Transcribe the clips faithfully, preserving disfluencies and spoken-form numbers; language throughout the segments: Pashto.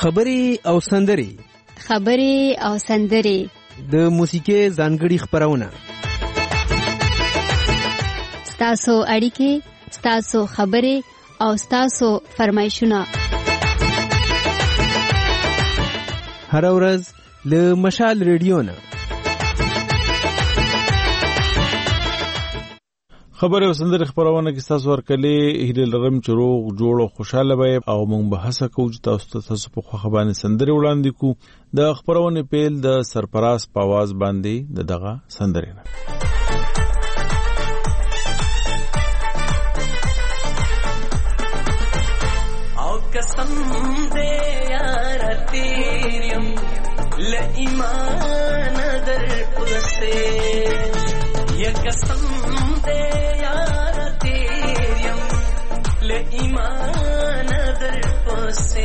خبرې او سندرې خبرې او سندرې د موسیقي ځانګړي خبرونه ستاسو اړیکې ستاسو خبرې او ستاسو فرمایشونه هر ورځ له مشال ریډیو نه خبره او سندره خبرونه کې تاسو ورکلې هیله لرم چې روغ جوړ او خوشاله وي او موږ به هڅه کوو چې تاسو ته تاسو په خو خبرونه سندره وړاندې کو د خبرونه پیل د سرپراز په आवाज باندې د دغه سندره نه او قسم دې یار تیریم ل ایمان در پسه یا قسم دې یار تیریم ل ایمان در پسه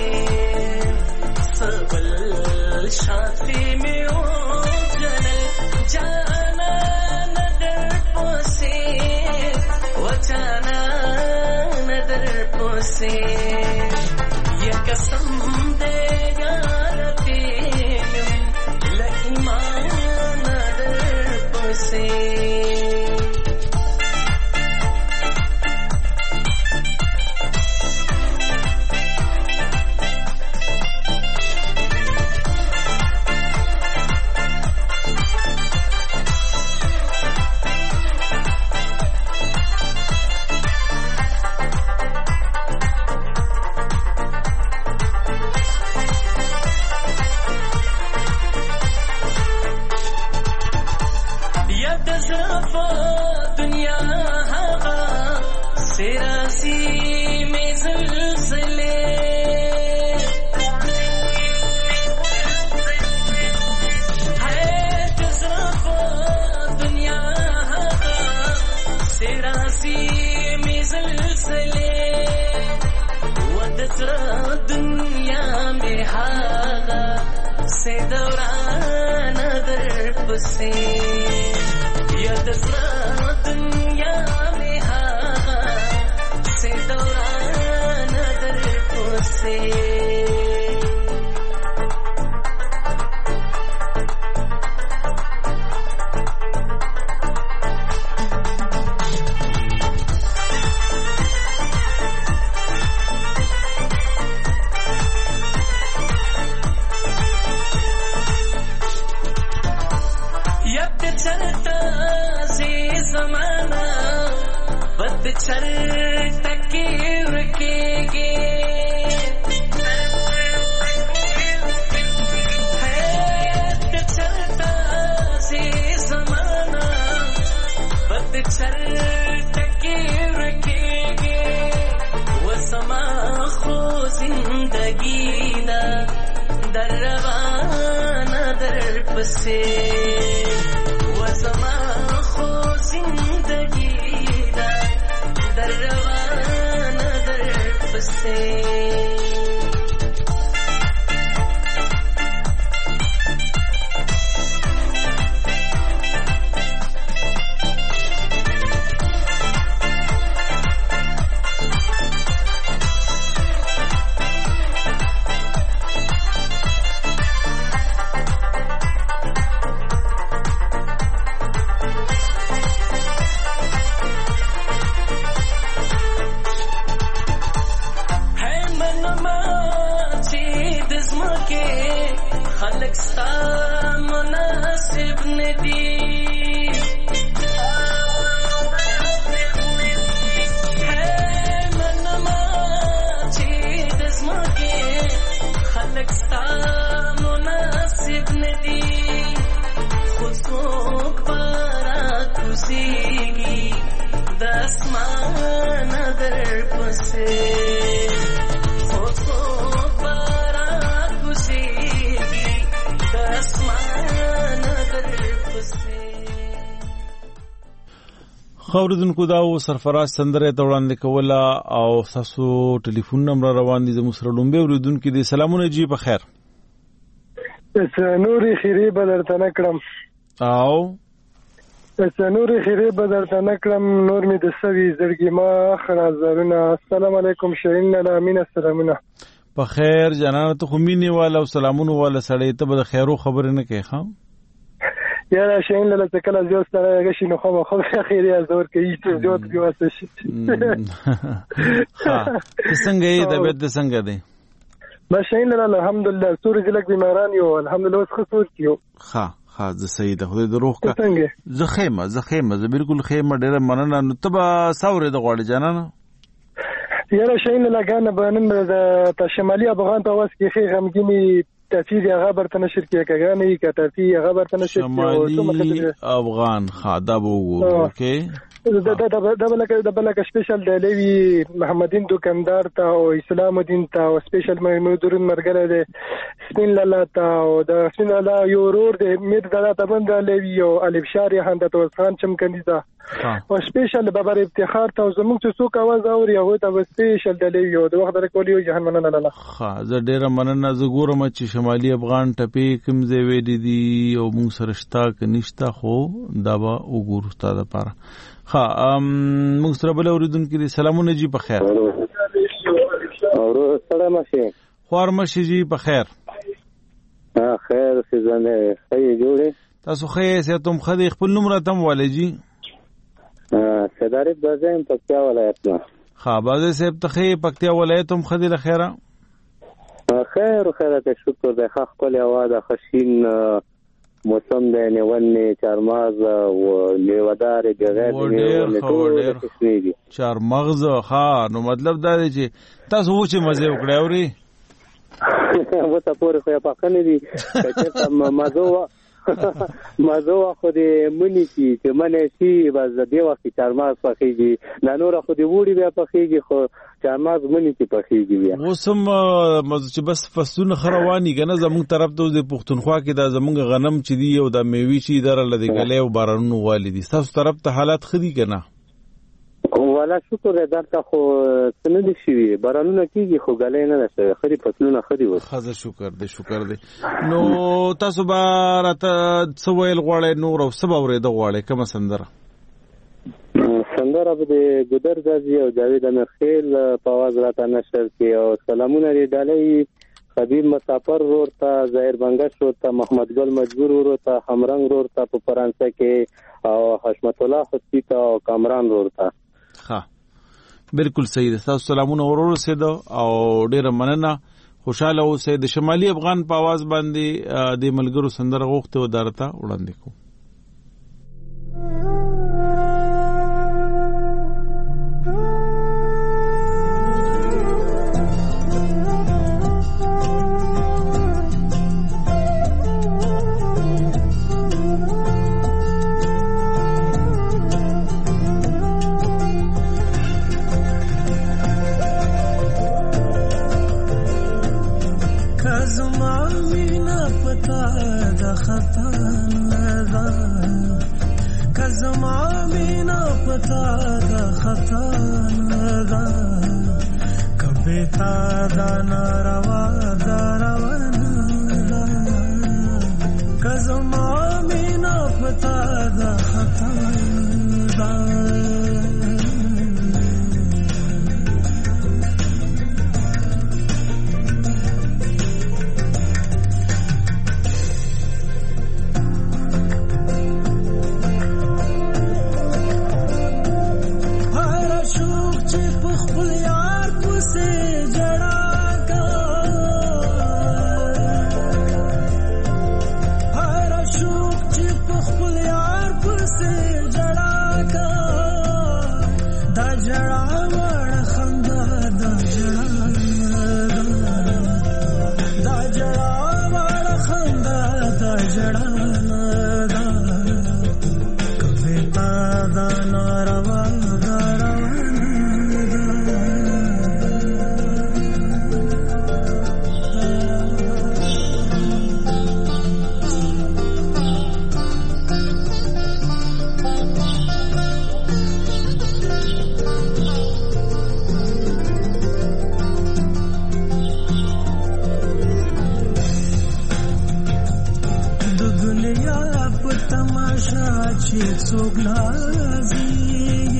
سبل شافی میں او جنل جانا ندر پسه و جانا ندر پسه یا قسم دے یار تیریم ل ایمان در پسه خبردونکو دا و سرفراز سندره ته وړاندې کوله او تاسو ټلیفون نمبر روان دي زموږ سره لومبه اوریدونکو دي سلامونه جی په خیر نوري خیری بدرته نکړم او نوري خیری بدرته نکړم نور می د سوي زړګي ما خرازرونه السلام علیکم شین الامین السلامونه په خیر جنانه ته خو مینې والا او سلامونه والا سړی ته به د خیرو خبرې نه کوي ښه یاره شین له څه کله زیات سره غشي نو خو خو خیر یې زور کوي چې زیات کې واسه شي ها څنګه یې د بد څنګه دی ما شین له الحمدلله سوري ځلک بیماران یو الحمدلله اوس خصوص کیو ها ها ز سید خدای د روح کا زه خیمه زه خیمه زه بالکل خیمه ډیره مننه نو تبا ساورې د غوړ جانانه یاره شین له غانه بنن د شمالي افغان په واس کې خې غمګینی تفسیر هغه برته نشر کې کګانې کتافي هغه برته نشر کې شمالي افغان خاده وګو اوکې دا دا دا بلکه دا بلکه سپیشل د لوی محمدین دکاندار ته او اسلام الدین ته او سپیشل مېمودورن مرګره د سپین لاله ته او د سپین لاله یو ورور د میر دلا ته بند لوی او الف شاری هند ته خان چمکنی دا او سپیشل بابر افتخار ته زموږ څه څوک आवाज اوري هغه ته سپیشل د لوی او د وخت درکولیو جهان مننه لاله ها زه ډیره مننه زه ګورم چې شمالي افغان ټپی کوم ځای ویلې دي او موږ سره شتا ک نشتا خو دا به وګورو ستاسو لپاره ها ام موږ سره بل اوریدونکو دي سلامونه جی په خیر اورو سلام شي خوار مشي جی په خیر ها خیر څنګه خیر جوړه تاسو خیر سه تم خدي خپل نوم راتم والجی ها صدارت بازم پکتیا ولایت نه ها بازه صاحب ته پکتیا ولایت هم خدي لخيره خیر خیر ته شکر ده خاص کول اواز خشین موسم ده نیونه چارماز او لیودار غیر نیونه ټول کشمیری چارمغز ها نو مطلب دا دی چې تاسو و چې مزه وکړی اوري و ته پورې خو په کنه دي چې مزه مزه خو دې منی چې منه شي بس د دی وخت چارماز پخېږي نه نور خو دې وړي بیا پخېږي خو چارماز منی چې پخېږي بیا اوسم مزه چې بس فصلونه خروانی کنه زموږ طرف ته د پښتونخوا کې دا زموږ غنم چې دی او د میوي چې در لدی غلې او بارانونو والدي تاسو طرف ته حالات خدي کنه والا شکر درته خو څنګه دي شي بارانونه کیږي خو غلې نه ده خري فصلونه خدي و خزه شکر دې شکر دې نو تاسو بارته څویل غواړې نور او سبا ورې د غواړې کوم سندره سندره به ګدر غازی او جاوید امرخیل په आवाज راته نشر کې او سلامونه لري ډالۍ خبيب مسافر ورته ظاهر بنگش ورته محمد ګل مجبور ورته همرنګ ورته په فرانسه کې او حشمت الله خصی ته او کامران ورته ها بالکل صحیح ده تاسو سلامونه ورور سید او ډیر مننه خوشاله اوسئ د شمالي افغان په आवाज باندې د ملګرو سندره غوښته و درته وړاندې کوم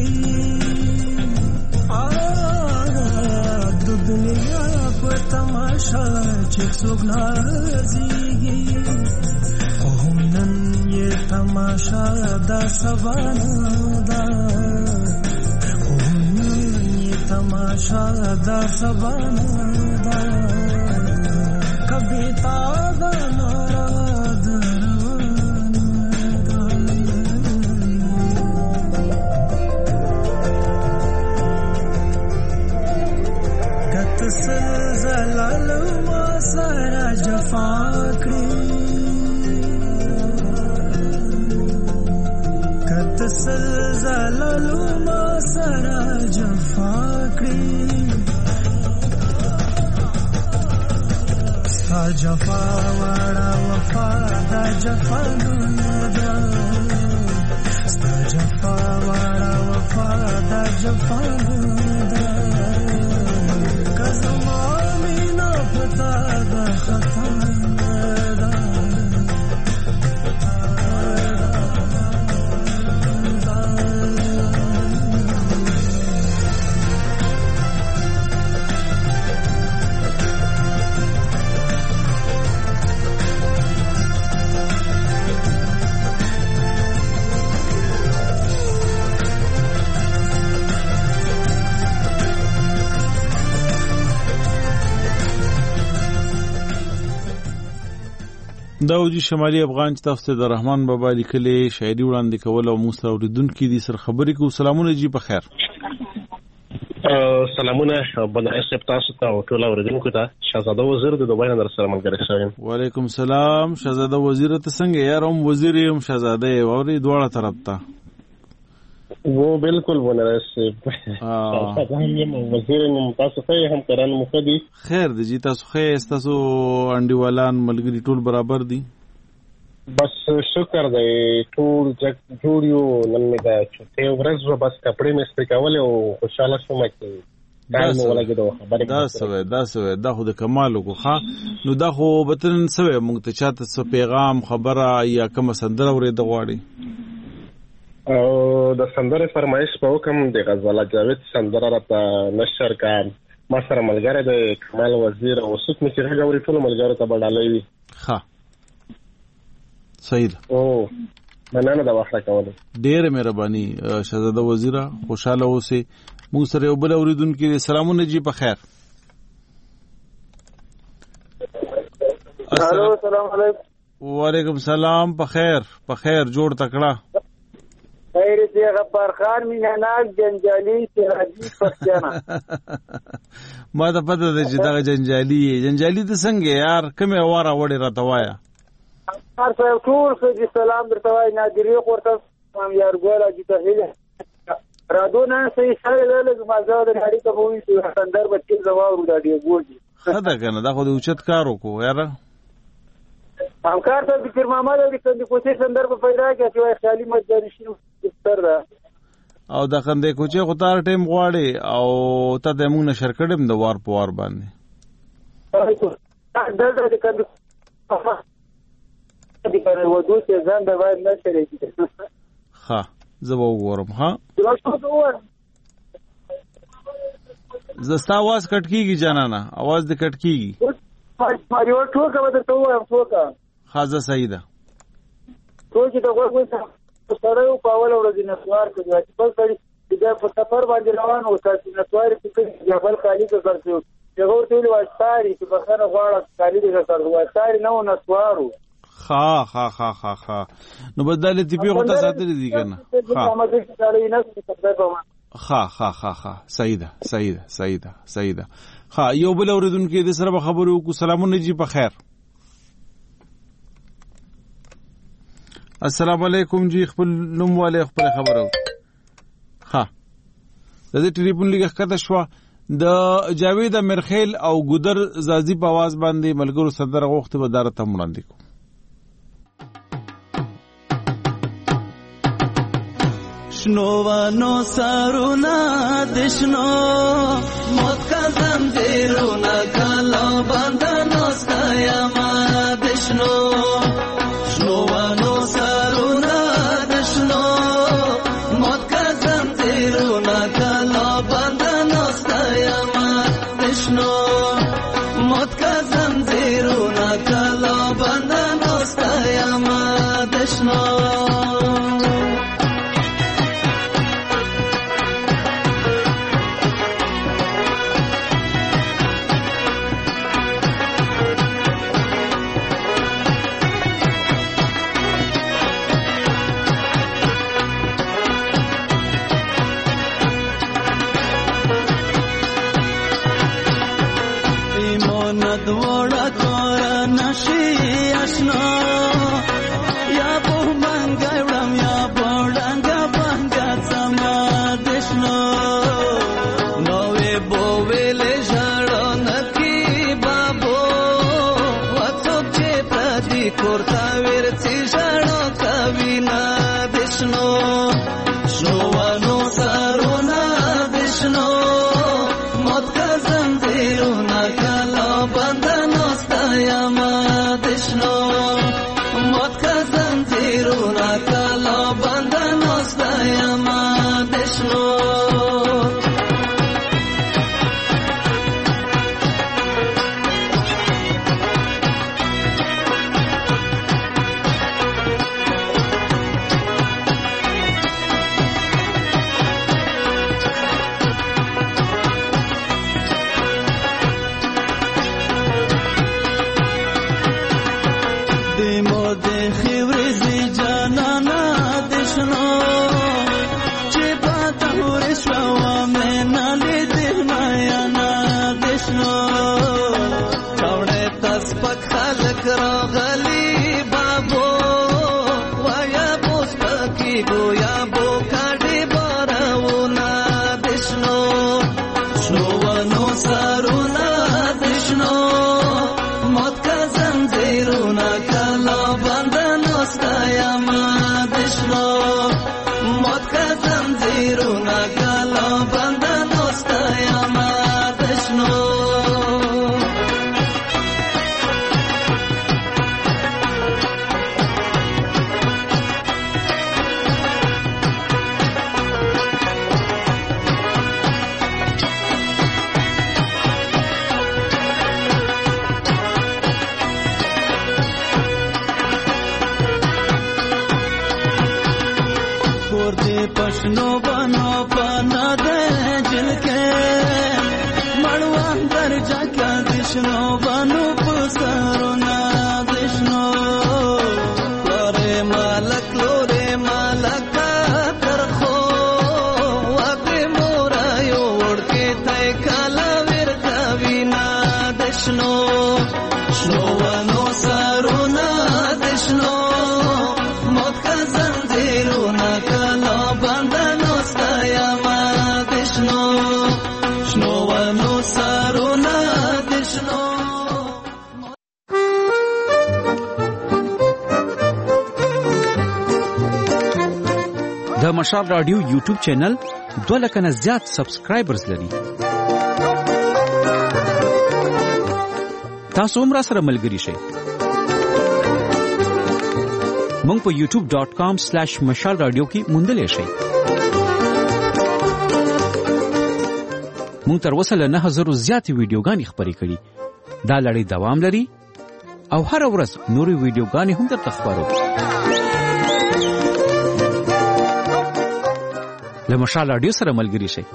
दुनिया को तमाशा راشه چې څوک نازيږي خو هم نن یې تماشا دا سبانه ده خو هم نن یې تماشا دا سبانه ده کبھی تازه ناراد زلال ما سره جفا کړی کته زلال ما سره جفا کړی ستا جفا وړه وفا دا جفا نه ستا جفا وړه وفا دا جفا نه داوجی شمالي افغان چې تاسو ته د رحمان بابا لیکلې شاعري وړاندې کول او موږ اوریدونکو دي سره خبرې کوو. سلامونه جی په خیر. سلامونه بل اسپ تاسو ته او ټول اوریدونکو ته. شهزاده وزیر د دوبای نه در سره ملګری شوم. وعلیکم سلام شهزاده وزیر ته څنګه یار هم وزیر هم شهزاده اوري دواړه طرف ته. वो बिल्कुल वो नरस हम वजीर ممتاز ته هم کران مفدي خیر دي جی تاسو خیر تاسو انډیوالان ملګری ټول برابر دي بس شکر دی ټول جوړ یو نن می دا چې ورځ بس کپڑے مې سپکاول او خوشاله شوم چې دا نو ولګیدو خبره دا سوي دا سوي دا خو د کمال کو ها نو دا خو بتن سوي مونږ ته چاته څه پیغام خبره یا کوم سندره ورې د غواړي او د سندره فرمایش په حکم د غزاله جاوید سندره راته نشر کړ ما سره ملګری د کمال وزیر او څوک مې چې غوړي ټول ملګری ته بدلوي ها صحیح او مننه دا واخره کوله ډېر مهرباني شهزاده وزیر خوشاله اوسئ موږ سره یو بل اوریدونکو سلامونه جی په خیر. الو السلام علیکم. وعلیکم سلام په خیر په خیر جوړ تکړه خیر دی غفار خان میناناک جنجالی سراجی پښتنه ما ته پته ده چې دا جنجالی جنجالی ته څنګه یار کومه واره وړي راته وایا هر څو ټول څه سلام درته وای نادری ورته هم یار ګولا چې ته رادونه سي سره له مازه د اړې ته وې چې سندر بچي زواورو دا دی ګوري خدا کنه دا خو د اوچت کار وکړو یار همکار ته د فیر محمد او د کندې کوڅې سندر په پیدا کې چې وای خیالي مجاري شنو ستر ده او د کندې کوڅې خو تار ټیم غواړي او ته د موږ نشر کړم د وار په وار باندې دا د کندې د کندې ودو چې ځان د وای نه شریږي ها زه به وګورم ها زستا आवाज کټ کیږي جانانا आवाज د کټ کیږي ماریو ټوکا به ته وایم ټوکا خازه سیده ټوکی ته وګورئ سره یو پاول ورځ نه سوار کوي چې بل سړي د په سفر باندې روان و چې نسوار کې جبل خالی ته ورسېو چې ورته ویل واشتاري چې بخره غواړه خالی دې سره واشتاري نو نسوارو خا خا خا خا خا نو بدل تی په غوته ساتلې دي کنه خا خا خا خا سیده سیده سیده سیده ها یو بل اوریدونکو د سره خبرو کو سلامونه جی په خیر. السلام علیکم جی خپل نوم والے خپل خبرو ها د دې ټلیفون لګه کته شو د جاوید امرخیل او ګودر زازی په आवाज باندې ملګرو صدر غوښته به دار ته وړاندې کو شنوانو سارونا دشنو موت کا زنجیرونا کالو بندنو سکایما دشنو شنوانو سارونا دشنو موت کا زنجیرونا کالو بندنو سکایما دشنو موت کا دشنو د مشال رادیو یوټیوب چینل دوه لکه نه زیات سبسکرایبرز لري. تاسو هم را سره ملګری شئ. مونږ په یوټیوب ډاٹ کام سلیش مشال رادیو کې موندلی شئ. مونږ تر اوسه له نه هزارو زیاتې ویډیوګانې خپرې کړي. دا لړۍ دوام لري او هر ورځ نورې ویډیوګانې هم درته خپرو. له مشال رادیو سره ملګری شئ.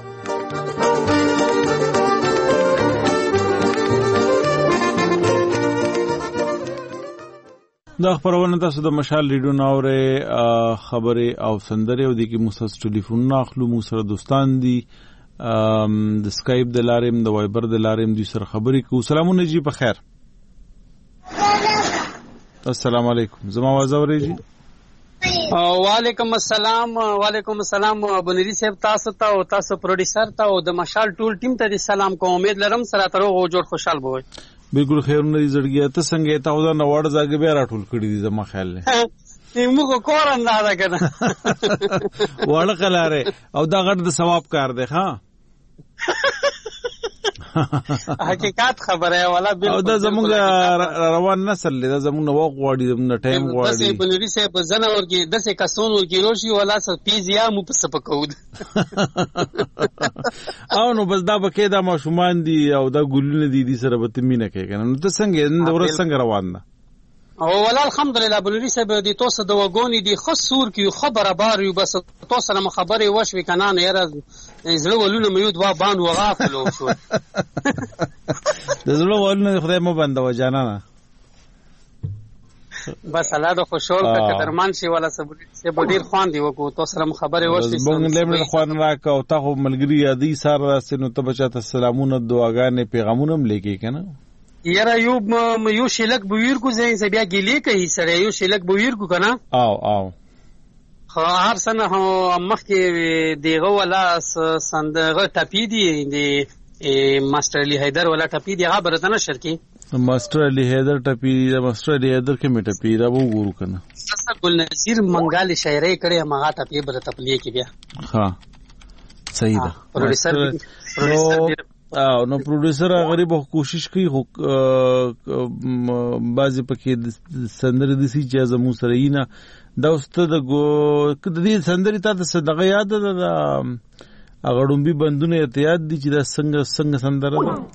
دا خبرونه تاسو د مشال ریډیو ناوره خبره او سندره او د کی موږ ټلیفون اخلو. موږ سره دوستان دي د سکایپ د لاریم د وایبر د لاریم د سره خبرې کو. سلامونه جی په خیر. السلام علیکم. زما आवाज اورئ؟ وعلیکم السلام. وعلیکم السلام بنری صاحب تاسو ته او تاسو پروډوسر ته او د مشال ټول ټیم ته سلام کوم. امید لرم سره تر او جوړ خوشحال بوئ. بالکل خیر نه زړګیا ته څنګه ته دا نوړ زاګ به راټول کړی دي زما خیال نه. موږ کور اندازه کنه وړه کلاره او دا غټ د ثواب کار دی. ها حقیقت خبره ولا بالکل. او دا زموږ روان نسل دا زموږ نو غواړي زموږ ټایم غواړي. دسه بنری صاحب زنه ورکی دسه کسون ورکی روشي ولا س پیزیا مو په سپکود. او نو بس دا بکې دا ماشومان دي او دا ګلونه دي دي سره به تمینه کوي کنه. نو ته څنګه د ورځ څنګه روان ده؟ او ولا الحمدلله بلوري صاحب د تاسو د وګونی دی خصور کی خبره بار یو بس تاسو سره خبرې وشوي کنه نه یاره زړه ولونه مې یو دوا باند وغافلو شو د زړه ولونه خدای مو بندو جانانه بس الله د خوشحال ک قدرمان شي ولا سب ډیر خوان دی وکړو تاسو سره خبرې وشوي زمونږ لمر خوان راک او تاسو ملګری یادی سار راستنو ته بچاته سلامونه دعاګانې پیغامونه هم لیکي کنه یاره یو یو شلک بویر کو زین سے بیا گیلی کوي سره یو شلک بویر کو کنه او او خو هر سنه مخ کې دیغه ولا صندغه ټپی دی دی ماستر علی حیدر ولا ټپی دی هغه برته نشر کی ماستر علی حیدر ټپی دی ماستر علی حیدر کې می ټپی را وګورو کنه اسا ګل نذیر منګال شاعری کړي هغه ټپی برته پلی کې بیا ها صحیح ده پروډوسر پروډوسر او نو پروډوسر غریب کوشش کوي خو بعضی پکې سندرې د سي چې زمو سره یې نه دا واست د دې سندرې ته د صدقه یاد ده د اغړومبي بندونه احتیاط دي چې دا څنګه څنګه سندره ده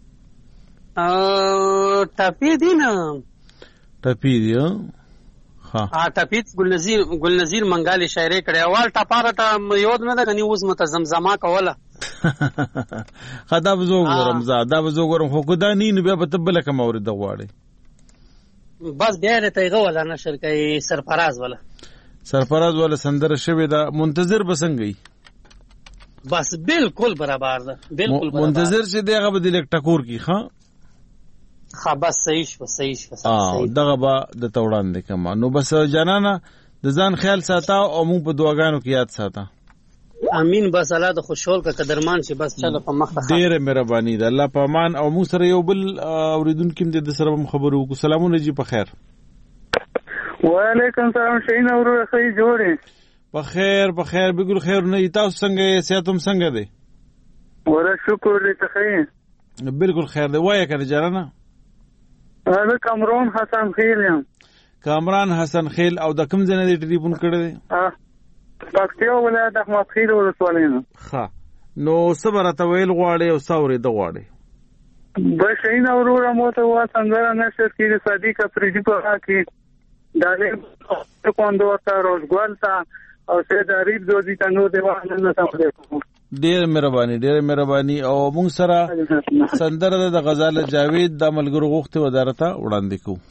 ا ټپی دی نه ټپی دی ها ا ټپی ګل نذیر ګل نذیر منګال شاعری کړي اول ټپاره ته یود نه ده کني اوس متزمزما کوله خدا بزو ګورم زه دا بزو ګورم خو کو دا نه بیا په تبله کوم اورید غواړي بس بیا نه تیغه ولا نشر کوي سرفراز ولا سرفراز ولا سندره شوی دا منتظر بسنګي بس بالکل برابر ده بالکل برابر منتظر چې دغه به د ټکور کی ها ها بس صحیح شو صحیح شو صحیح دغه به د توړان د کما نو بس جانانه د ځان خیال ساته او موږ په دعاګانو کې یاد ساته امین بس الله د خوشحال کا قدرمان شي بس چلو په مخ ته ډیره مهرباني ده الله په امان او موږ سره یو بل اوریدونکو د سره خبرو کو سلامونه جی په خیر وعلیکم السلام شین اور خی جوړه په خیر په خیر بګل خیر نه تاسو څنګه سیاتم څنګه دی ور شکر دې ته خیر بالکل خیر دی وای کنه جانانه انا کامران حسن خیل یم کامران حسن خیل او د کوم ځای نه ټلیفون کړی دی ها پکتیا ولایت احمد خیل ولسوالۍ نه ها نو صبر ته ویل غواړي او ثورې د غواړي بشین اورور مو ته وا څنګه نشر کې صدیق افریدی په کې دالې کوندو تا روزګل تا او سید عریب دوزی تنو دیوان نه سمته ډېر مهرباني ډېر مهرباني او موږ سره سندره د غزال جاوید د ملګرو غوښتي ودارته وړاندې کوو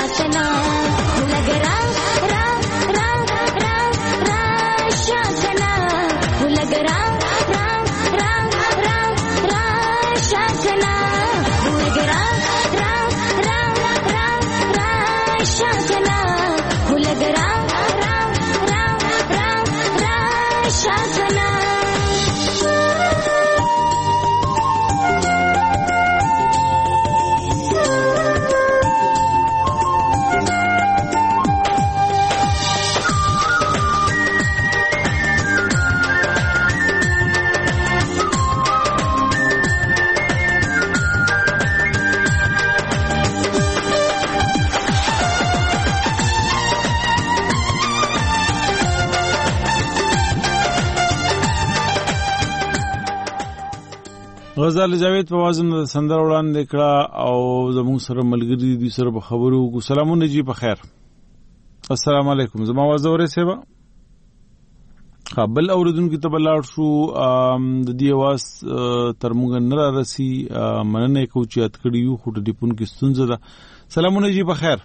शाकना लग रा रा रा रा रा शाकना लग रा रा रा रा रा शाकना लग रा रा रा रा रा शाकना लग रा रा रा रा रा शाकना غزال جاوید په وازم د سندر وړاندې کړه او زموږ سره ملګری دي سره په خبرو کو سلامونه جی په خیر السلام علیکم زما आवाज اورئ سیبا قبل اوردونکو ته بلاړ شو د دې आवाज تر موږ نه راسي مننه کوم چې ات کړیو خو د ټلیفون کې ستونزه ده سلامونه جی په خیر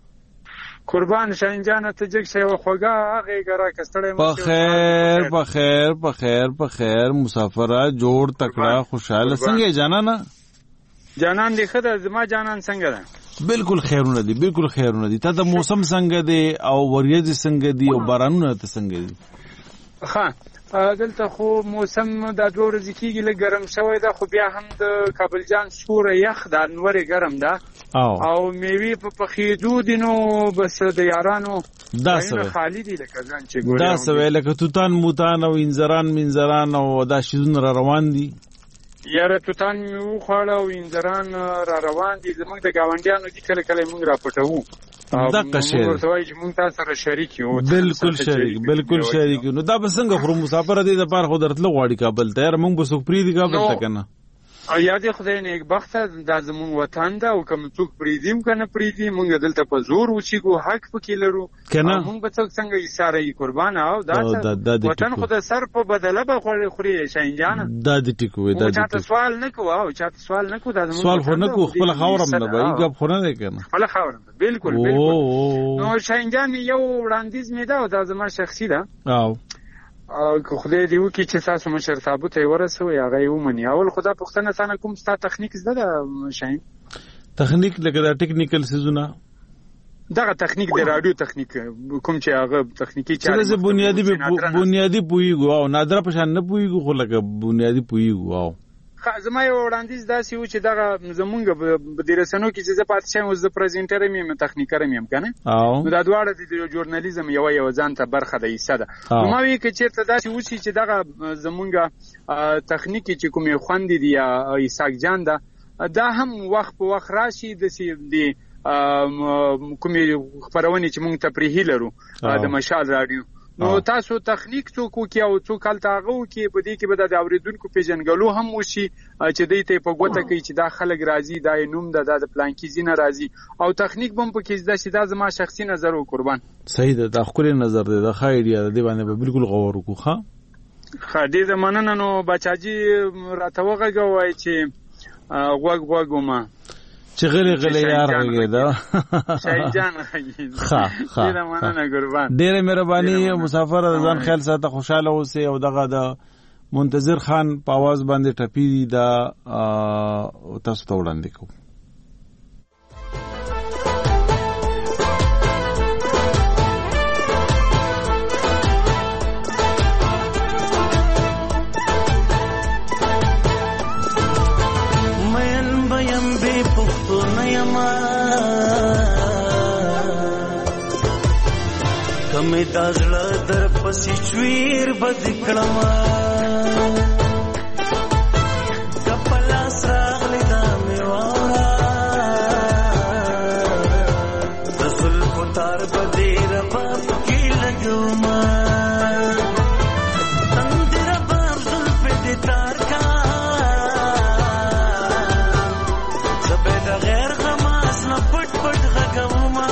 قربان شاهین جان ته جګ شی خوګه هغه ګرا کستړې په خیر په خیر په خیر په خیر مسافره جوړ تکړه خوشاله څنګه جانا نه جانان دی خدای زما جانان څنګه ده بالکل خیرونه دي بالکل خیرونه دي ته د موسم څنګه دی او وریځ څنګه دی او بارانونه ته څنګه دي ها دلته خو موسم د دوه ورځې کېږي لږ ګرم شوی ده خو بیا هم د کابل جان سوره یخ ده نورې ګرم ده او میوې په پخېدو دي نو بس د یارانو دا سوی خالی دي لکه ځان چې ګورې دا سوی لکه توتان موتان او انځران منځران او دا شیزونه را روان دي یاره توتان مې وخوړه او انځران را روان دي زموږ د ګاونډیانو دي کله کله موږ راپټوو دغه شی ورته وایي چې موږ تاسو سره شریک یو بالکل شریک بالکل شریک نو دا به څنګه خو مسافر دي د پاره خو درتلو غواړي کابل ته یاره موږ به څوک پری دي کابل ته کنه او یاد خدای نیک بخت دا زموږ وطن ده او کوم څوک پریدیم کنه پریدي موږ دلته په زور وچیګو حق پکې لرو موږ به څوک څنګه اشاره یې قربان او دا وطن خدای سر په بدله به خوري خوري شاین جان دا د ټیکو دا د چاته سوال نه کوو او چاته سوال نه کوو دا زموږ سوال خو نه کوو خپل خاورم نه به یې خو نه کنه خپل خاورم بالکل بالکل نو شاین جان یو وړاندیز مې دا او دا زما شخصي ده او او خدای دې وکړي چې تاسو مشر صاحب ته ورسوي هغه یو منی اول خدا پښتنه سانه کوم ستا تخنیک زده ده شاین تخنیک لکه دا ټیکنیکل سيزونه دغه تخنیک د رادیو تخنیک کوم چې هغه تخنیکی چاري څه بنیادی بنیادی پویګو او نادر په شان نه پویګو خو لکه بنیادی پویګو او زما یو وړاندیز داسې و چې دغه زمونږ د رسنیو کې چې زه پاتې شم زه پریزنټر یم تخنیکر یم کنه نو دا دواړه د ژورنالیزم یو یو ځان ته برخه ده ایسه ده نو ما وی کې چې ته داسې و چې دغه زمونږ تخنیکی چې کومې خوندې دی ایساک جان ده دا هم وخت په وخت راشي د دی کومې خبرونه چې مونږ ته پرې لرو د مشال رادیو نو تاسو تخنیک څوک کی او څوک کالتاغو کی په دې کې به د اوریدونکو پیژنګلو هم وشي چې دې ته په ګوته کوي چې دا خلک راضي دا نوم ده د پلانکی زینه راضي او تخنیک بم په کې زده شي دا زما شخصي نظر او قربان صحیح ده د خپل نظر ده د خیر دی د باندې به بالکل غور وکړو ښا خدای دې مننه نو بچاجي راتوغه غوای چې غوګ غوګوما چې غلي غلي یار وګه دا شاهین جان ښه ښه ډیره مننه قربان ډیره مهرباني مسافر ځان خیال ساته خوشاله اوسه او دغه د منتظر خان په आवाज باندې ټپی دی دا تاسو ته وړاندې کوم کمه دازړه در پسې چویر بد کړما کپلا سراغلی دا میوارا رسول پتار بده ربا کې لګوما تندر باب زلف دې تار کا زبد غیر غماس نه پټ پټ غوما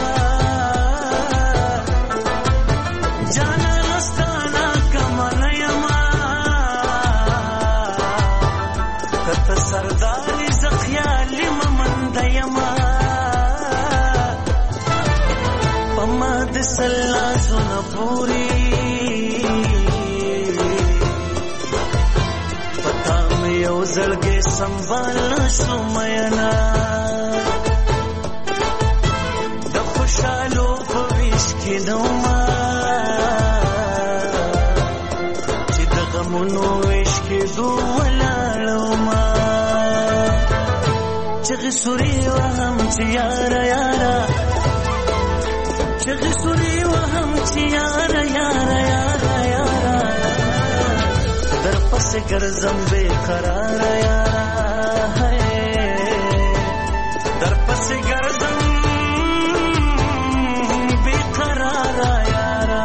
سرداري زخيالي ممند يما سلا سونه پوری پتا مې یو زړګې سنبال شو مینا د خوشالو په ویش کې نو ما چې د غمونو ویش کې دولاړو ما چغې سوري وهم چې یارا یارا چغې سوري وهم چې یارا یارا یارا یارا در پسې ګرځم بے قرار یارا در پسې ګرځم بے قرار یارا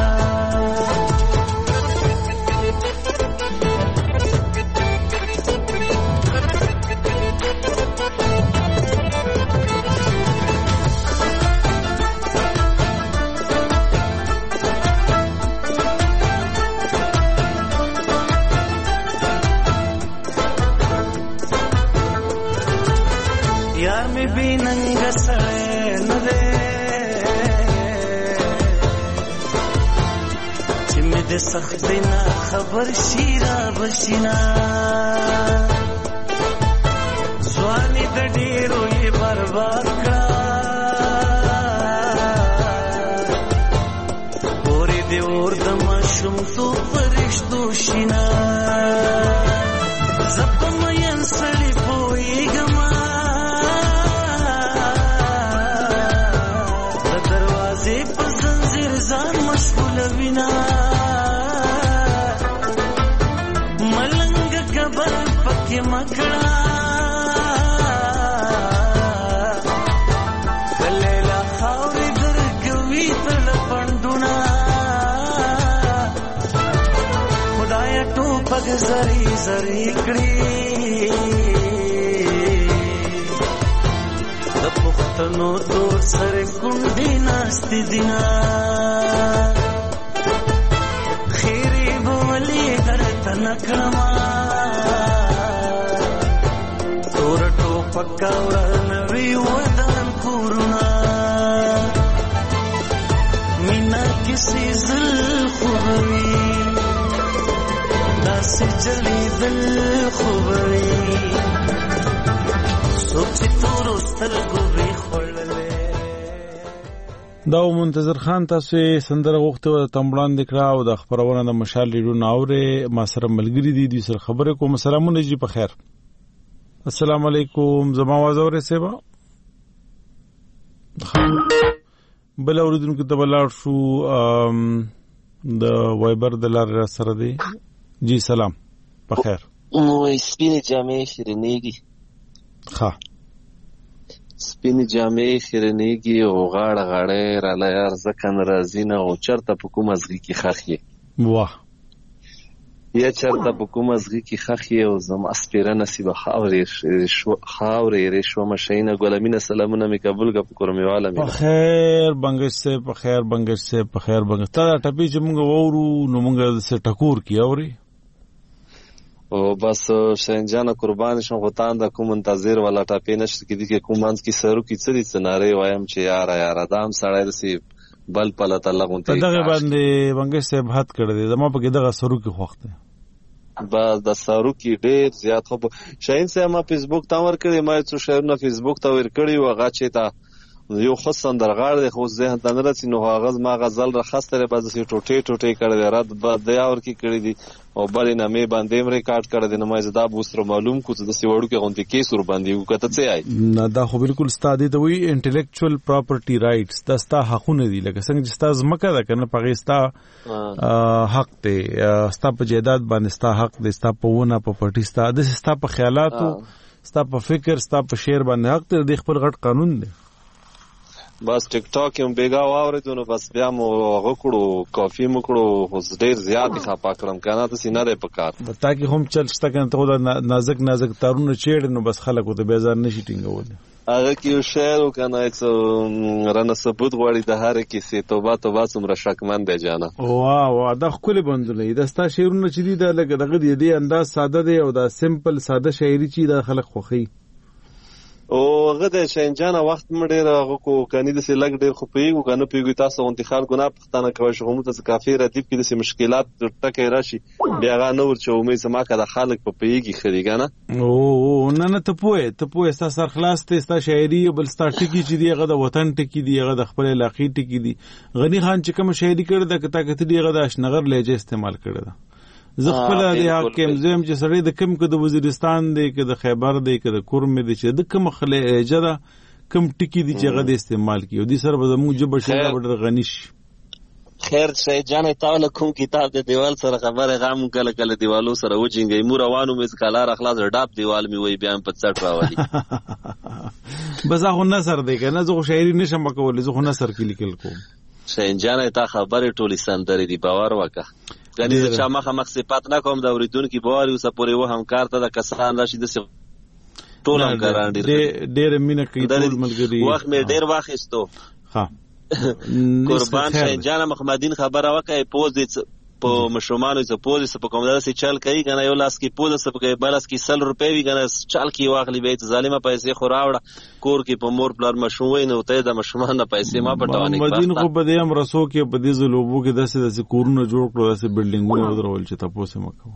یار می بیننګ سړی نه دی چې مې د سختۍ نه خبر شي را بشینا ځواني د ډېرو یې برباد کړه پورې د اور د ماشومتوب په رشتو شینا زه په مین سړي پوهېږم وینا ملنګ کبر پکې مکړه کلیلا خاورې درګوي تل پندونه خدای ټوپک زری زری کړی د پښتنو تور سره کونډې ناستې دینا نکړما تور ټوپک ورنوي ودان کورونه مینا کسی زل خوبوي داسې چلی دل خوبوي څوک چې تورو سترګو وي خوړلې دا منتظر خان تاسو سندره غوښته او تمبلان دکړه او د خبرونه د مشال ریډو ناوره ما سره ملګری دي د سر خبره کوم سلامونه جی په خیر السلام علیکم زما आवाज اوره سیبا بل اوریدونکو ته بلار شو د وایبر د لار سره دی جی سلام په خیر نو سپینې جامې شرنېږي ښه سپینې جامې خیرنېږي او غاړه غاړه را لار ځکه ناراضي نه او چرته په کوم ازغي کې خخې واه یا چرته په کوم ازغي کې خخې او زم اسپیره نصیب خاورې شو خاورې رشوه مشینه ګلمینه سلامونه می قبول غ په کورمیواله می په خیر بنگش سے په خیر بنگش سے په خیر بنگش تا ټپی چې موږ وورو نو موږ سه ټکور کی اوري او بس شنجان قربان شم غوتان د کوم منتظر ولا ټاپې نشته کې دي کې کوم مانس کې سرو کې څه دي سناره وایم چې یار یار ادم سړی رسی بل پله تعالی غونته دغه باندې بنگش سے بحث کړی دی زما په کې دغه سرو کې خوخته بس د سرو کې ډېر زیات خو شاین سه ما فیسبوک تا ور کړی ما څو شهرونه فیسبوک تا ور کړی و هغه چې تا یو خصن درغړ دی خو ذهن ته نه رسي نو هغه ما غزل راخسته بعد سي ټوټه ټوټه کړی دی رات بعد د اور کې کړی دی او بلې نه مې باندې مې ریکارډ کړی دی نو ما زدا بوستر معلوم کو چې د سی وړو کې غونډې کې سر باندې یو کته څه آی نه دا خو بالکل ستادي ته وی انټلیکچوال پراپرټي رائټس دا ستا حقونه دي لکه څنګه چې ستا زمکه ده کنه پغې ستا حق ته ستا په جیداد باندې ستا حق دي ستا په ونه په پټي ستا د ستا په خیالاتو ستا په فکر ستا په شعر باندې حق ته د خپل غټ قانون دی بس ټیک ټاک هم بیگا واورېدو نو بس بیا مو غوکړو کافي مو کړو اوس ډېر زیات خپا کړم کنه ته سیناره پکار تاکي هم چل شته کنه ته نازک نازک تارونه چېړ نو بس خلکو ته بیزار نشي ټینګول هغه کې شعر کنه چې رانه ثبوت غواړي د هر کې سي توبه توبه څومره شکمن دی جانا واه واه دا خپل بندلې دا ستا شعرونه چې دي دا لګ دغه دی انداز ساده دی او دا سمپل ساده شاعري چې دا خلک خوخي او هغه د شینجان وخت مډیر هغه کو کني د سلګ ډیر خو پیګو کنه پیګو تاسو انتخاب ګنا پښتنه کوي شو مو ته کافي ردیب کې د مشکلات ټکه راشي بیا غا نور چې امید سما کده خلک په پیګي خري کنه او نه نه ته پوهه ته پوهه ستا سر خلاص ته ستا شاعري بل ستا ټکی چې دی هغه د وطن ټکی دی هغه د خپل علاقې ټکی دی غنی خان چې کوم شاعري کړی د کته کته دی هغه د اشنغر لهجه استعمال کړی دا زه خپل د حاکم زم چې سړی د کم کې د وزیرستان دی کې د خیبر دی کې د کورم دی چې د کوم خلې اجازه کم ټکی دی چې غو استعمال کیو دي سره به زموږ جبه شي ډېر غنیش خیر شي جانې تاول کوم کتاب د دیوال سره خبره غام کله کله دیوالو سره وجنګي مو روانو مې کالار اخلاص ډاپ دیوال می وای بیا په څټ راوالي بس هغه نثر دی کنه زه شاعري نشم کولای زه نثر کې لیکل کوم شي جانې تا خبره ټولي سندري دی باور وکړه کني چې چا مخه مخ صفات نه کوم د اوریدونکو باور یو سپوري و همکار ته د کسان راشي د ټول همکاران ډېر ډېر مینه کوي ټول ملګری وخت مې ډېر واخیستو ها قربان شینجان محمدین خبره وکړي پوز په مشرومانو څخه پوز په کوم درسي چل کوي کنه یو لاس کې پوز سره په بل لاس کې سل روپے وی کنه چل کې واخلي به ظالمه پیسې خو راوړه کور کې په مور پلار مشوي نه وته د مشرومان پیسې ما پټوانې محمدین خو په دې هم رسو کې په دې زلوبو کې داسې داسې کورونه جوړ کړو داسې بلډینګونه ودرول چې تاسو مکو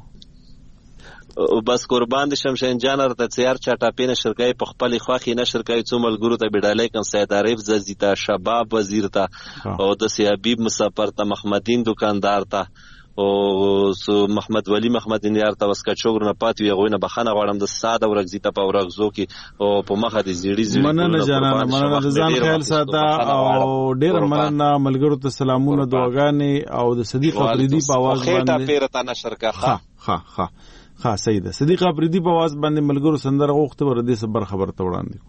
بس قربان دي شمشین جان ارته تیار چاټه پینه شرکای په خپل خوخي نشر کوي څو ملګرو ته بډالای کم سید عارف ززیتا شباب وزیر ته او د سی حبیب مسافر ته محمدین دکاندار ته او محمد ولی محمد نیار ته وسکا چوغ نه پاتې یو نه بخنه غواړم د ساده ورغزی ته په ورغزو کې او په مخه د زیړی زیړی مننه جانانه مننه د ځان خیال ساته او ډیر مننه ملګرو ته سلامونه دعاګانې او د صدیق افریدی په आवाज باندې خېټه پیرته نشر کا ها ها ها ها سیده صدیق افریدی په आवाज باندې ملګرو سندره غوښته ور دې صبر خبر ته وړاندې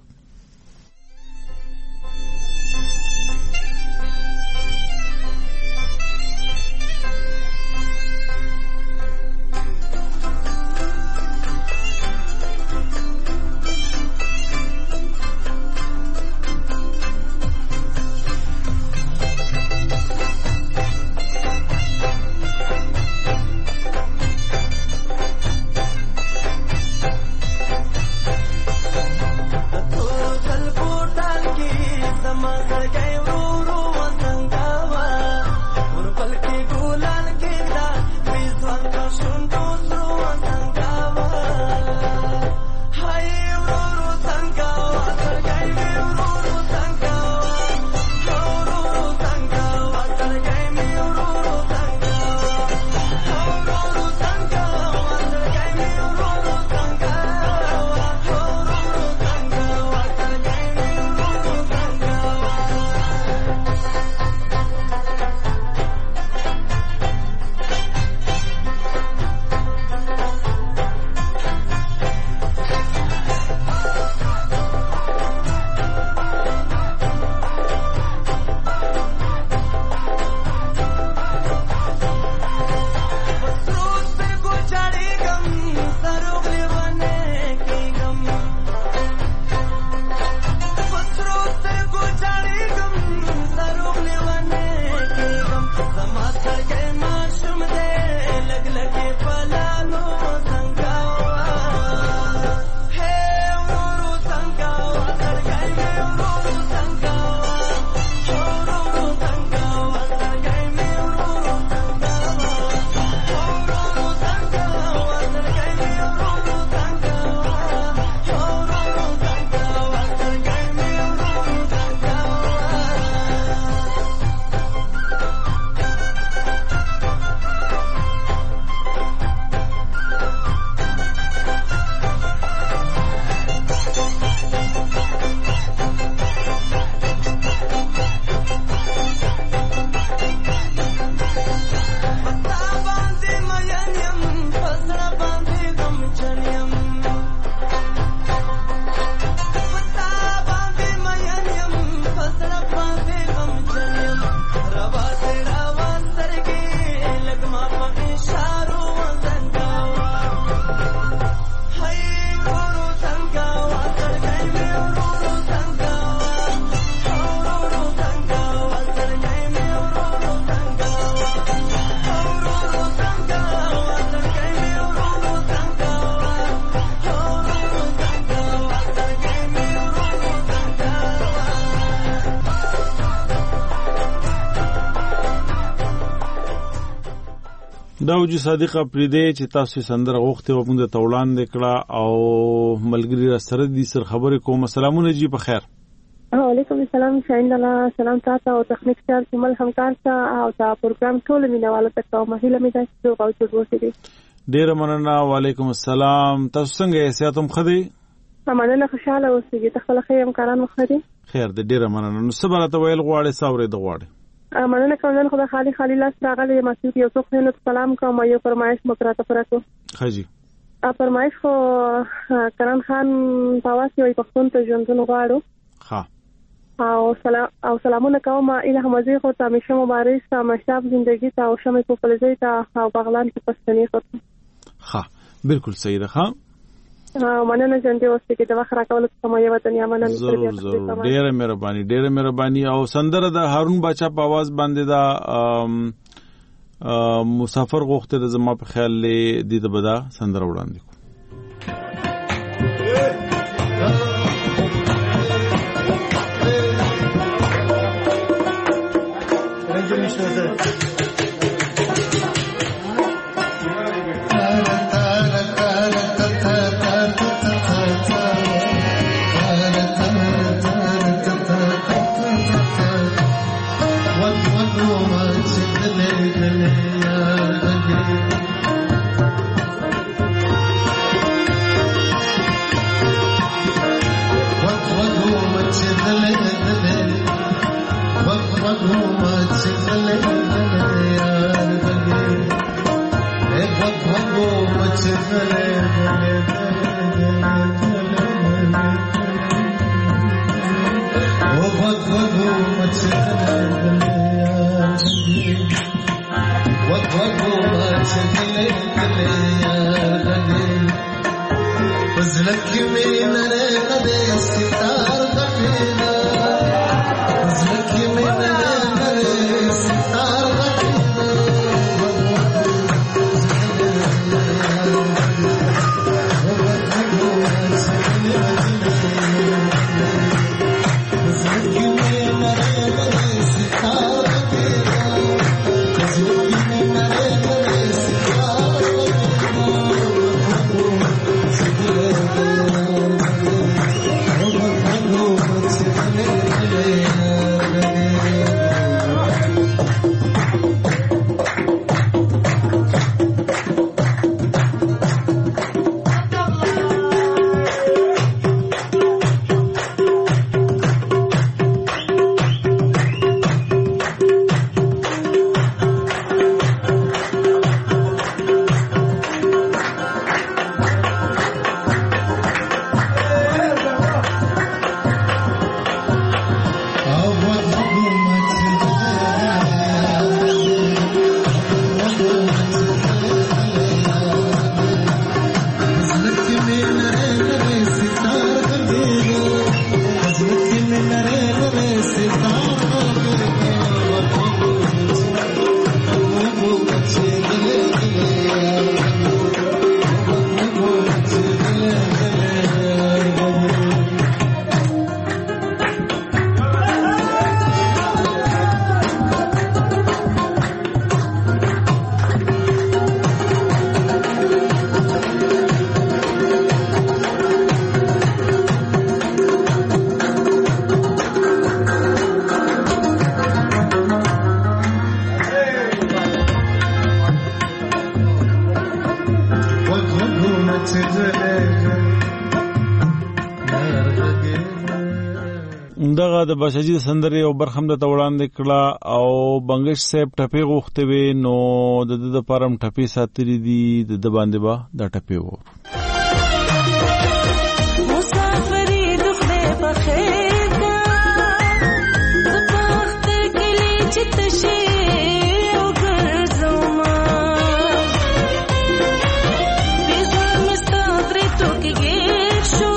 تو داوجي صادق پریدې چې تاسو سندره غوښته و موږ ته وړاندې کړه او ملګری را سره دي سر خبرې کوم. سلامونه جی په خیر. وعلیکم السلام شاین الله سلام تاسو او تخنیک چار کومل همکار ته او دا پروګرام ټول مینوالو ته کوم هیله مې ده چې او چې وشي. ډیر مننه. وعلیکم السلام. تاسو څنګه یې؟ سیاتم خدي؟ مننه خوشاله اوسئ. ته خپل خیر امکانات مخدي. خیر دې ډیر مننه. نو صبر ته ویل غواړي ساورې د غواړي. مننه کوم نن خدای خالی خالی لاس راغلی مسعود یو څوک نه سلام کوم یو فرمایش مکراته پراتو. خاجي. ا فرمایش خو کرن خان پاواسی وي پښتون ته ژوندون غواړو. ها. او سلام او سلامونه کوم الهه مزي خو ته مشه مبارک ته مشاب زندگی ته او شمه په فلزي ته او بغلان کې پښتني خو. ها بالکل صحیح ده. ها مننه جنته اوسه کې د وخت راکول کوم یو وطن یا مننه. ضرور ضرور. ډیره مهرباني ډیره مهرباني. او سندره د هارون باچا په आवाज باندې دا مسافر غوښته د زما په خیال له دې د بدا سندره وړاندې کو. دغه د بشاجي سندري او برخم د توړاندې کړه او بنگش صاحب ټپي غوښته وي نو د د پرم ټپي ساتري دي د باندې با د ټپي وو. مسافری دخله بخیر کا د پخت کلی چت شي او ګرځوما بيزا مستغري توکي شو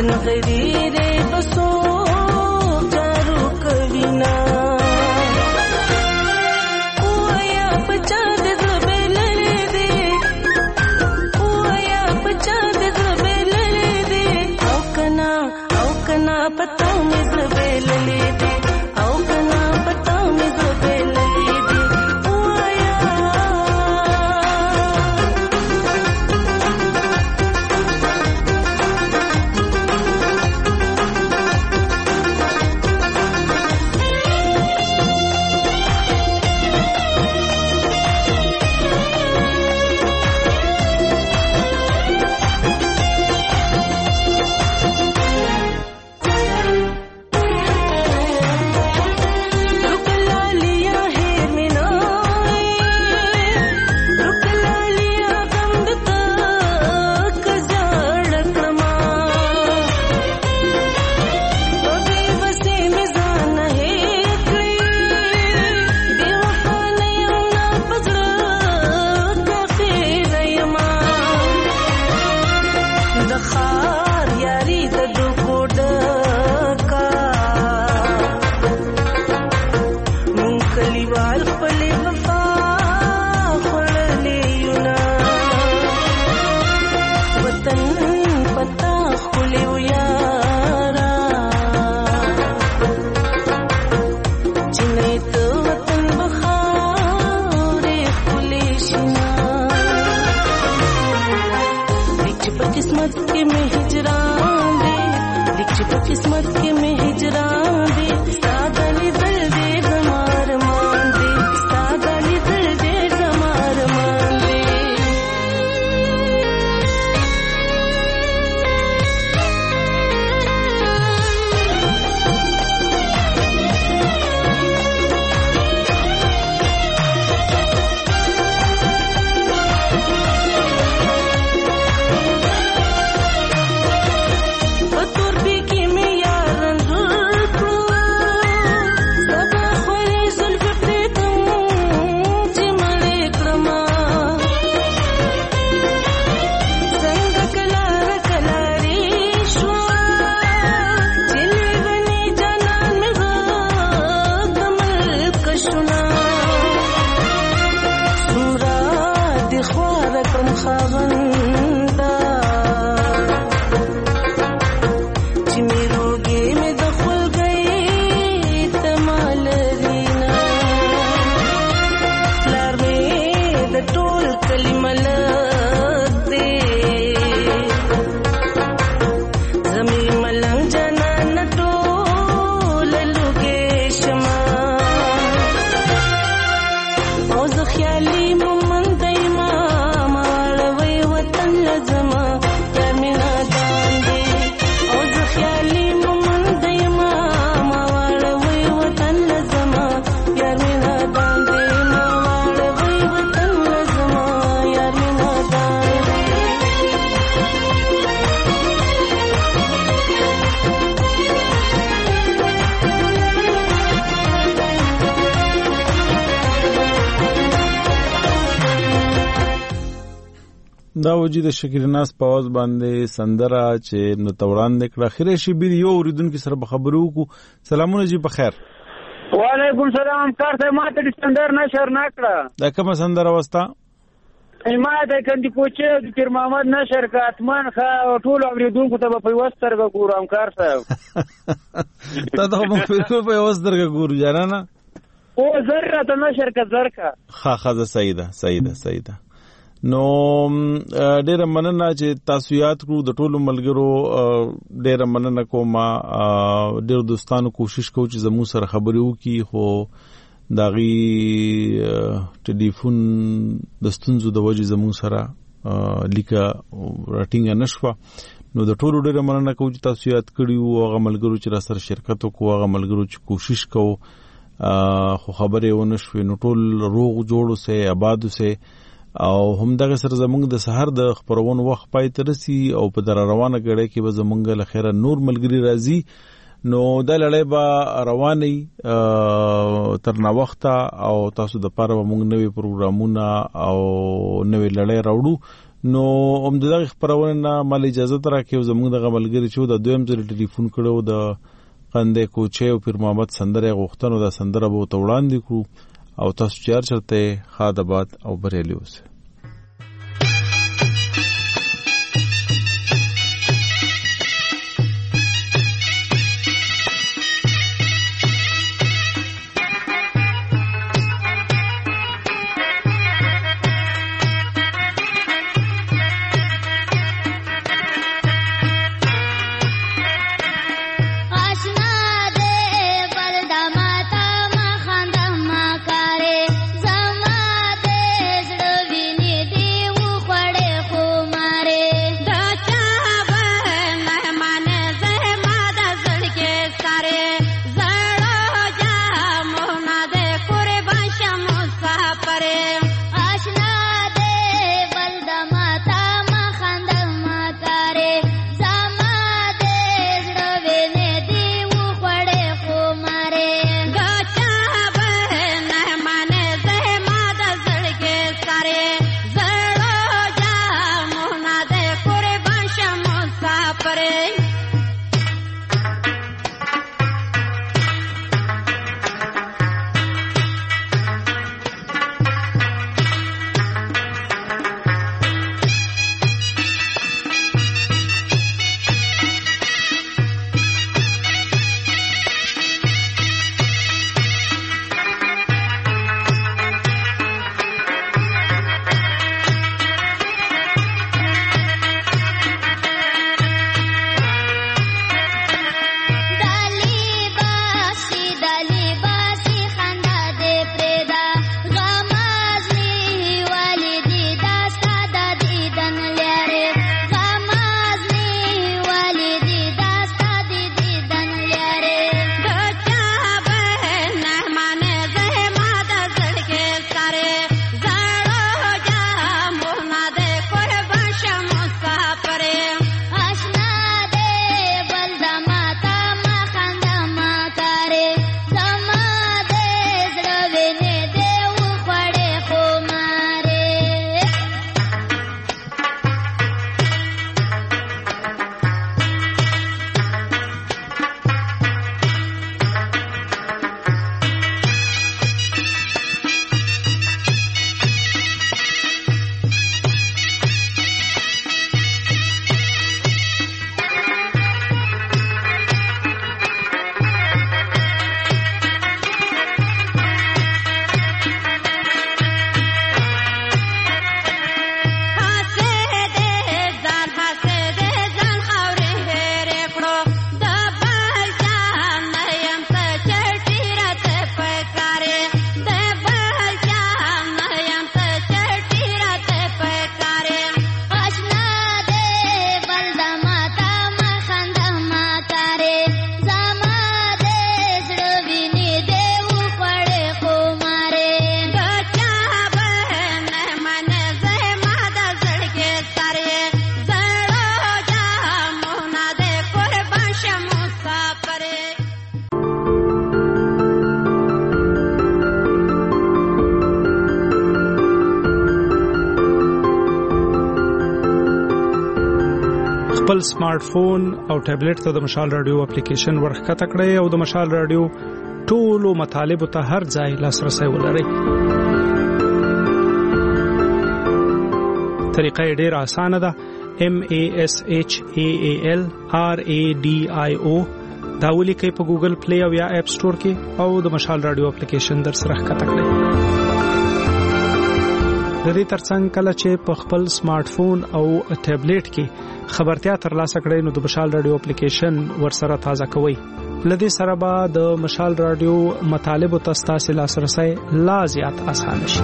دا وجود شکریناس په आवाज باندې سندره چې نو توران نکړه خیره شي بیر یو اوریدونکو سره به خبرو کو. سلامونه جی بخیر. وعلیکم سلام. کارته ماته د سندر نشر نکړه. دا کومه سندره وستا؟ ما د کندي کوچه د پیر محمد نشر کا اتمن خا ټول اوریدونکو ته په وسترګه ګورم کار صاحب. ته ته په په وسترګه ګورو جانا او زره ته نشر کا زرکا. خا خا سیده سیده سیده. نو ډیره مننه چې تاسو یاد کړو د ټولو ملګرو ډیره مننه کوم. ډیر دوستانو کوشش کوي چې زموږ سره خبرې وکړي خو داغي ټلیفون د ستونزو د وجې زموږ سره لیکه راټینګ نشوه. نو د ټولو ډیره مننه کوم چې تاسو یاد کړیو هغه ملګرو چې را سره شرکت وکړو هغه ملګرو چې کوشش کوو خو خبرې ونه شوې. نو ټول روغ جوړ اوسئ آباد اوسئ او هم دغه سره زمونږ د سحر د خبرونو وخت پای ته رسي او په در روانه غړې کې به زمونږ له خیره نور ملګری راځي. نو د لړۍ به رواني تر نا وخته او تاسو د پاره به موږ نوې پروګرامونه او نوې لړۍ راوړو. نو هم دغه خبرونه مال اجازه ترکه زموږ د غملګری چې د دویم ځل ټلیفون کړو د قندې کوچه او پیر محمد سندره غوښتنو د سندره بو توړاندې کړو او تاسو چار چرته خادبات او بریلی اوسه. خپل سمارټ فون او ټابلیټ ته د مشال رادیو اپلیکیشن ورخکته کړئ او د مشال رادیو ټولو مطالب ته هر ځای لاسرسي ولرئ. طریقه ډېر اسانه ده. M A S H A A L R A D I O دا ولیکئ په ګوګل پلی او یا اپ سٹور کې او د مشال رادیو اپلیکیشن در سره ښکته کړئ. د دې ترڅنګ کله چې په خپل سمارټ فون او ټابلیټ کې خبرتیا ترلاسه کړئ نو د مشال رادیو اپلیکیشن ورسره تازه کوئ. لدې سره به د مشال رادیو مطالب او تاسو لاسرسي لا زیات آسان شي.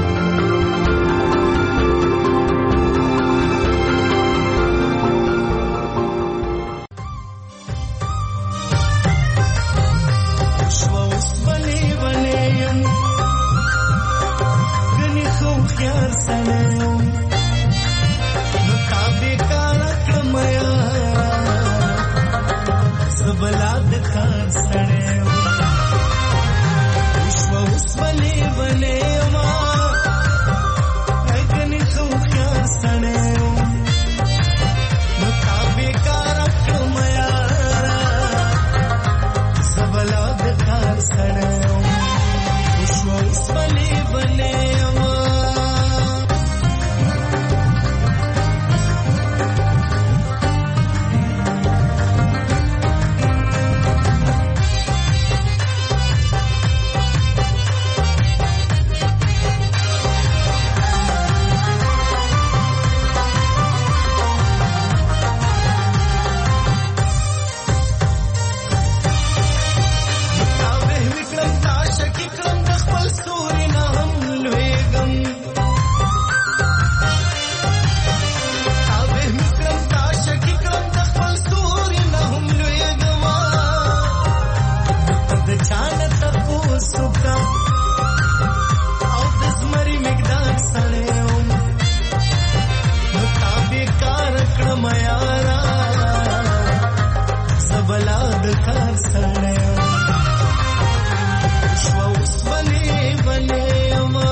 Bale bale ma, I can زبلا د کار سړی شو اوس بلې بلې ما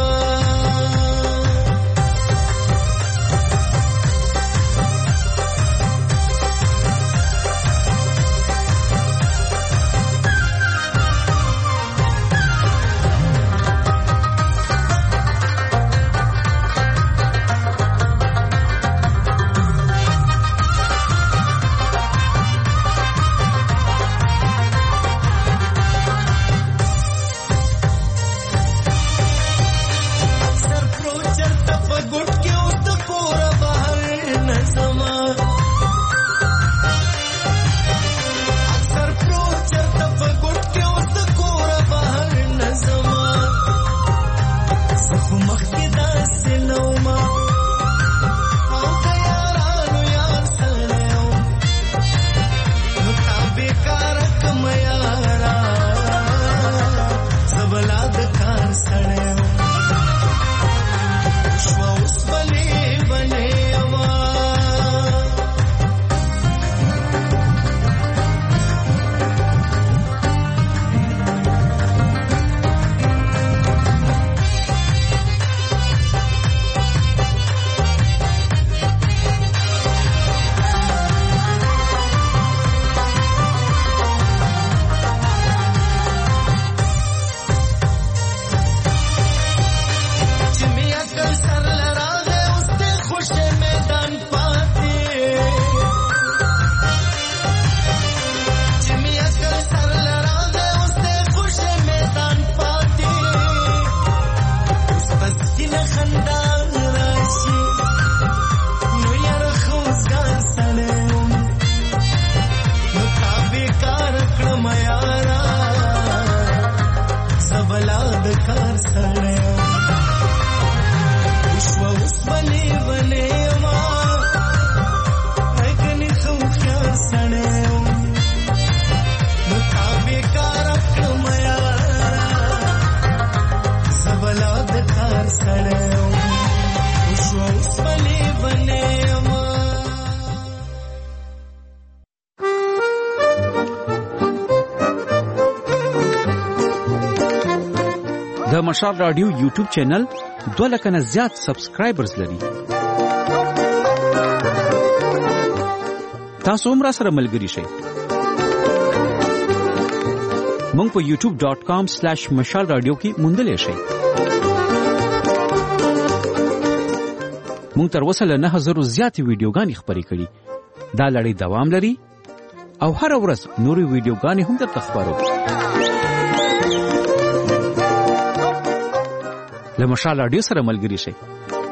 د مشال رادیو یوټیوب چینل دوه لکه نه زیات سبسکرایبرز لري. تاسو هم را سره ملګري شئ. مونږ په یوټیوب ډاٹ کام سلیش مشال رادیو کې موندلې شئ. مونږ تر اوسه له نه هزارو زیاتې ویډیوګانې خپرې کړي. دا لړۍ دوام لري او هر ورځ نورې ویډیوګانې هم درته خپرو. له مشال رادیو سره ملګري شئ.